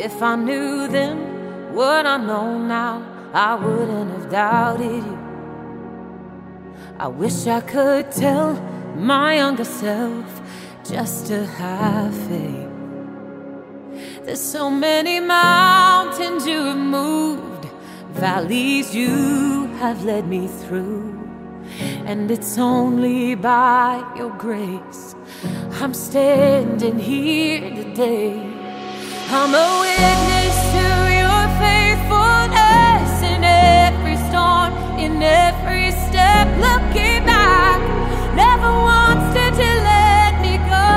If I knew then what I know now, I wouldn't have doubted you. I wish I could tell my younger self just to have faith. There's so many mountains you have moved, valleys you have led me through, and it's only by your grace I'm standing here today. I'm a witness to your faithfulness in every storm, in every step. Looking back, never once did you let me go.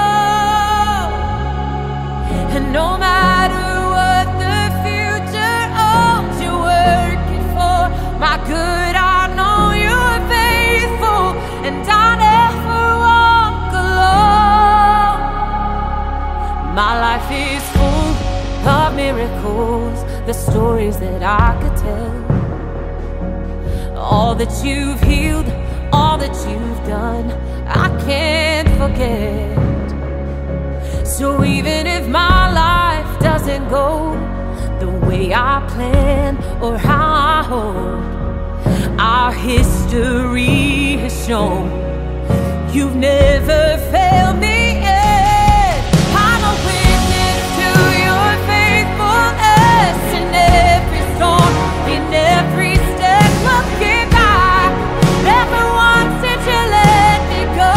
And no matter what the future holds, you're working for my good. I know you're faithful, and I never walk alone. My life is full of miracles, the stories that I could tell. All that you've healed, all that you've done, I can't forget. So even if my life doesn't go the way I plan or how I hope, our history has shown you've never failed me yet. I'm a witness to your faithfulness in every storm, in every step. Looking back, never once did you let me go.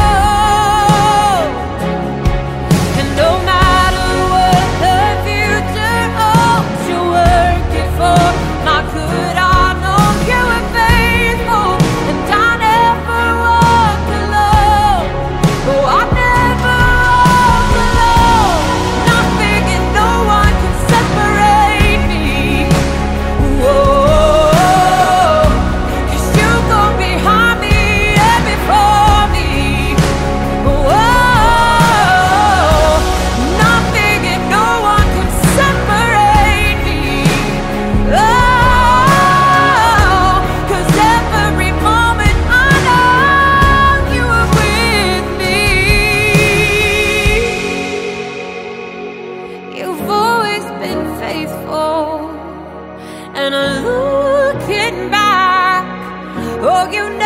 And no matter what the future holds, you're working for my good. I know you are faithful, and I never walk alone. Oh, I never walk alone. Nothing and no one can separate me. Whoa, 'cause you go behind me and before me. Whoa, nothing and no one can separate me. Oh, 'cause every moment I know you are with me. You've always been faithful, and looking back, oh, you